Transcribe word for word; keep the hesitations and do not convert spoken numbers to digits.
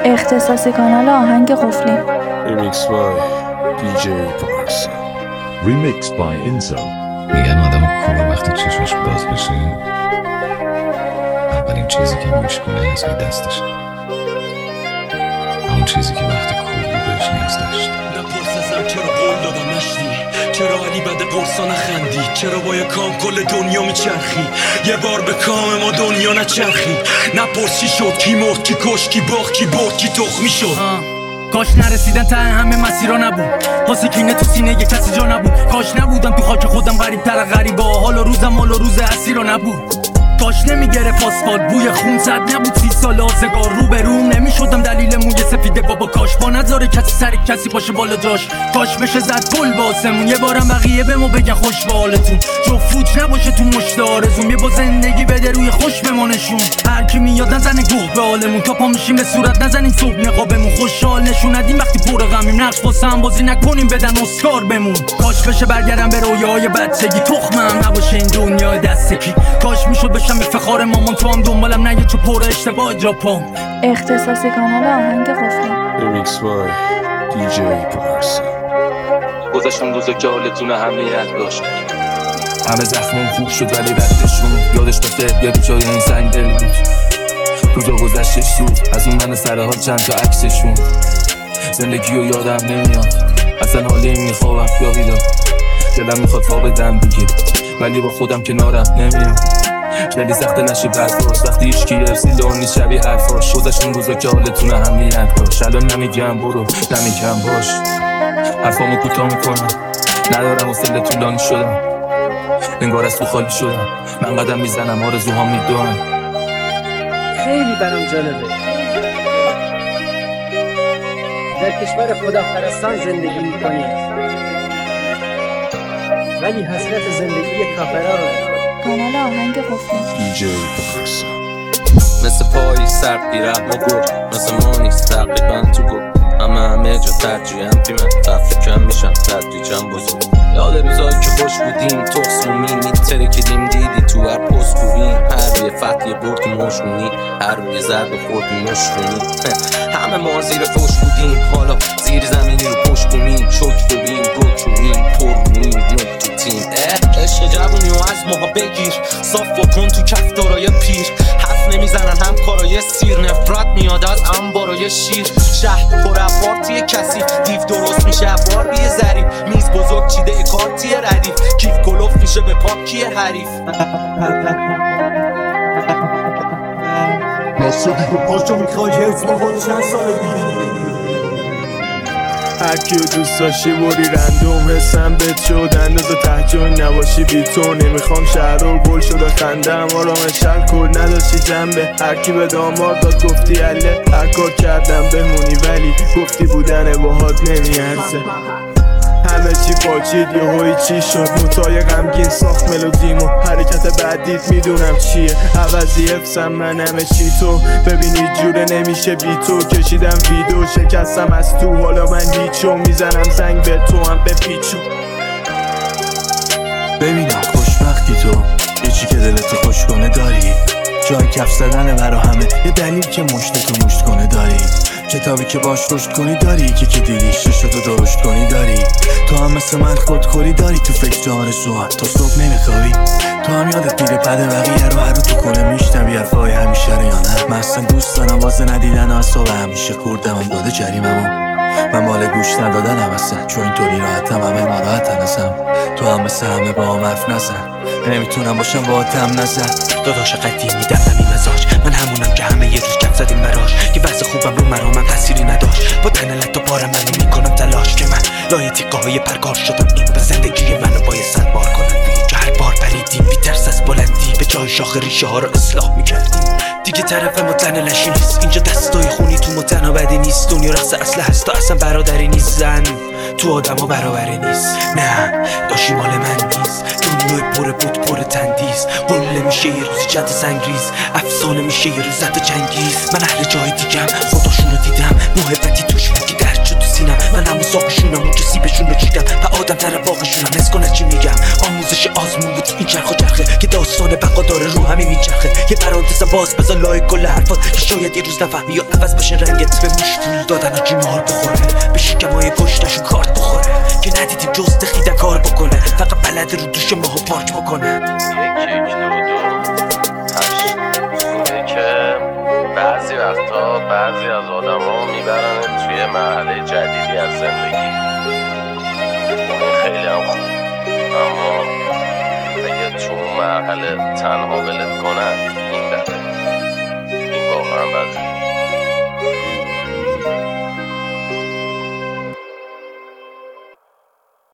اختصاصی کانال آهنگ قفلی. Remix by دی جی پارسا. Remix by Inzo. میگن آدم کورا وقتی چشمش باز بشه اولین چیزی که میشکنه از دستشه، همون چیزی که وقتی کوری بهش نیاز داشت. نپرس ازم چرا قول دادم نشنی، چرا علی بده قرصا نخندی، چرا با یه کام کل دنیا میچرخی، یه بار به کام ما دنیا نچرخی. نپرس چی شد، کی مرد، کی کش، کی باخت، کی برد، کی تخمی شد. کاش نرسیدن ته همه مسیرها نبود، واسه کینه تو سینه یه کسی جا نبود. کاش نبودم تو خاک خودم غریب تر غریبا، حال و روزم حال و روز اسیرا نبود. کاش نمیگرفت آسفالت بوی خون، صد نبود سی سال آزگار رو به روم نمیشدم دلیل موی سفیده بابا. کاش با نذاره کسی سر کسی باشه بالا جاش، کاش بشه زد گل با آسمون. یه بارم بقیه بهمو بگن خوش به حالتون، جو فوت نباشه تو مشت آرزوم. یه با زندگی بده روی خوش بمانشون، هر کی میاد نزنه گوه به حالمون. تا پا میشیم به صورت نزنیم صبح نقابمون، خوشحال نشون ندیم وقتی پر غمیم. نقش واسه هم بازی نکنیم بدن اسکار بمون. کاش بشه برگردم به رویاهای بچگی، تخمم نباشه این دنیای دستکی. کاش میشد بشم افتخار مامان، تو هم دنبالم نگه چه پر اشتباه جاپام. اختصاصی کانال آهنگ قفلی. Remix by دی جی پارسا. گذاشتم روزا که حالتون اهمیت داشت، همه زخمم خوب شد ولی ردشون یادش بخیر. یه روزای این سنگ دل بود، روزا گذشتش سود از اون من سر حال چند تا عکسشون. زندگیو یادم نمیاد اصلا، حالی میخوابم یا بیدار. دلم میخواد خوابیدم دیگه ولی با خودم کنارم نمیام. خیلی سخته نشی بدباش وقتی هیچکی ارسیل و نیست شبیه حرفاش. گذاشتون روزا که حالتون اهمیت داشت، الان نمیگم برو نمیگم باش. حرفامو کوتاه میکنم ندارم حوصله طولانی شدم، انگار از تو خالی شدم. من قدم میزنم آرزوهام میدونم. خیلی برام جالبه در کشور خداپرستان زندگی میکنی ولی حسرت زندگی کافرها رو. کانال آهنگ قفلی. دی جی پارسا. مثل پایی سر پیرم و گل، مثل ما نیست تقریبا تو گل. همه همه جا ترجیحم پیمن تفریکم میشم تدریجم بزرگ. یاد روزایی که خوش بودیم تخصومی میترکیدیم دیدی تو هر پست بوریم. هر روی فتح یه برد تو مشمونی، هر روی زرد خورد مشمونی. همه ما زیر فوش بودیم حالا زیر زمینی رو پشت بومیم. شک ببین رو چونیم پر بومیم نک تو تیم. عشق جوونی و از ماها بگیر صاف بکن تو کف دارای پیر. حرف نمیزنن هم کارای سیر، نفرت میاد از انبارای شیر. شهر پر پارتی کسی دیو درست میشه بار بیه ظریف. میز بزرگ چیده کارتی ردیف، کیف کلوف میشه به پاکی حریف. ناسودی رو پاشو میخوای حفظ بخور چند سال دیگه. هر کیو دوست داشتی بری رندوم، حسم بد شد اندازه تحجون نباشی بی تو. نمیخوام شهر رو گل شده خندم آرام شهر کل نداشتی جنبه. هر کی به دامار داد گفتی عله، هر کار کردم بمونی ولی گفتی بودن باهات نمیارزه. همه چی پاچید یه هایی چی شد، نوتای غمگین ساخت ملودیمو. حرکت بعدیت میدونم چیه، عوضی حفظم من همه چی تو. ببینی جوره نمیشه بی تو، کشیدم ویدو شکستم از تو. حالا من هیچو میزنم زنگ به تو هم به پیچو. ببینم خوشبختی تو، یه چی که دلتو خوش کنه داری. جای کف زدنه برا همه، یه دلیل که مشتتو مشت کنه داری. کتابی که باش رشد کنی داری، که که دیدی ششتو درشت کنی داری. تو هم مثل من خودخوری داری، تو فکر آرزوهات تا صبح نمیخوابی. تو هم یادت میره بده بقیه رو هر رو تو کنه میشنوی حرفای همیشه رو یا نه. من اصلا دوست دارم واسه ندیدن اعصاب همیشه خوردم داده جریممو. من مال گوش ندادنم اصلا، چون اینطوری راحتم همه ناراحتن ازم. تو هم مثل همه با هم حرف نزن، نمیتونم باشم با هم نزن. داداش قدیمی دفنی مزاج، من همونم که همه یه روز کف زدیم براش. که وضع خوبم رو مرا من تأثیری نداشت، با تنلت و بار منو میکنم تلاش. که من لای تیقه های پرگار شدم، این به زندگی منو باید صد بار کنم. که هر بار پریدیم بی ترس از بلندی، به جای شاخ ریشه ها رو اصلاح میکردیم. دیگه طرف متن لشی نیست اینجا، دستای خونی تو متنابدی نیست. دنیا رقص اصله هست تا اصلا برادری نیست. زن تو آدم ها برابری نیست، نه داشی مال من نیست. دنیای پر بود پر تندیز، قله میشه یه روزی جد سنگریز. افسانه میشه یه روز زد جنگیز. من اهل جای دیگم خداشونو دیدم، محبتی توش بود که درد شد تو سینم من همون ساقشونم اون که سیبشون رو چیدم و آدم تر باقشونم حس کنه چی میگم آموزش آزمون بود این چرخ و چرخه که داستان بقا داره رو همین میچرخه یه پرانتز باز بذار لایک کل حرفات که شاید یه روز نفهمی یا عوض بشه رنگت به موش پول دادن و جیمار بخوره به شکمای گشتشون کارت بخوره که ندیدیم جز دخیدن کار بکنه فقط بلده رو دوش ماهو پارک بکنه بعضی وقتا بعضی از آدم ها میبرن توی مرحله جدیدی از زندگی اون خیلی هم خوب اما اگه تو مرحله تنها ولت کنن این بده این واقعا بده